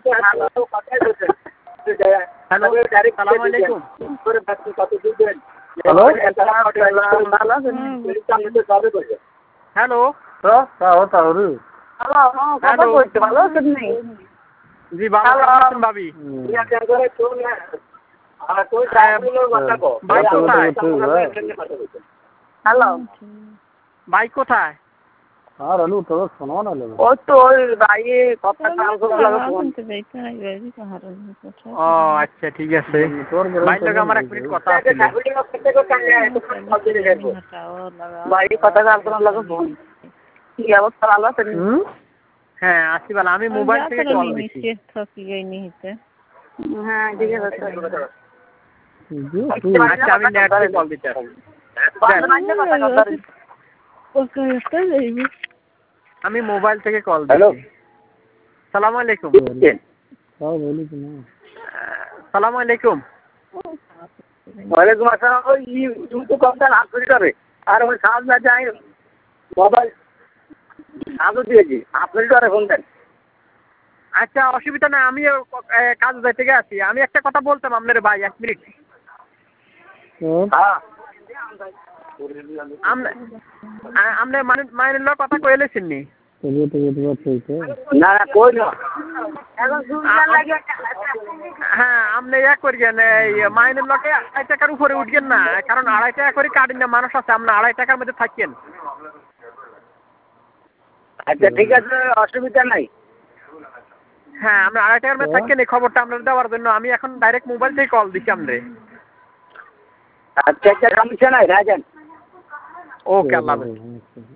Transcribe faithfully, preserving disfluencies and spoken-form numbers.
hello সালাম আলাইকুম hello hello তাহলে হ্যালো ভালো আছেন নি জি ভালো কেমন আছেন ভাবি ভাই কোথায় হ্যালো ভাই কোথায় আর আলু তো শোনো না লে ও তো ওই ভাইয়ে কথা কাল করে লাগা ফোন ও আচ্ছা ঠিক আছে ভাই লোক আমার এক মিনিট কথা আছে ভাই কথা কাল করে লাগা ফোন কি অবস্থা ভালো আছেন হ্যাঁ আসিবাল আমি মোবাইল থেকে কল দিছি হ্যাঁ ঠিক আছে আচ্ছা আমি নেট থেকে কল দিতে আমি মোবাইল থেকে কল দিছি সালাম আলাইকুম সালাম আলাইকুম ওয়ালাইকুম আসসালাম ওই তুমি কমটা হাত ধরে করে আর ওই সাজ না যাই মোবাইল সাজও দিয়েছি আপনি করে ফোন দেন আচ্ছা অসুবিধা না আমি কাজ যাইতে থেকে আছি আমি একটা কথা বলতাম আপনার ভাই এক মিনিট হ্যাঁ আপনি মানে মায়ের লোক কথা কইলেছেন নি না না কই না হ্যাঁ আপনি এক করিয়েন এই মাইনের লোকে আড়াই টাকার উপরে উঠবেন না কারণ আড়াই টাকা করে কাটেন না মানুষ আছে আপনি আড়াই টাকার মধ্যে থাকেন আচ্ছা ঠিক আছে অসুবিধা নাই হ্যাঁ আপনি আড়াই টাকার মধ্যে থাকেন এই খবরটা আপনার দেওয়ার জন্য আমি এখন ডাইরেক্ট মোবাইল থেকে কল দিচ্ছি আপনারে আচ্ছা আচ্ছা সমস্যা নাই রাজেন ওকে আল্লাহ হাফেজ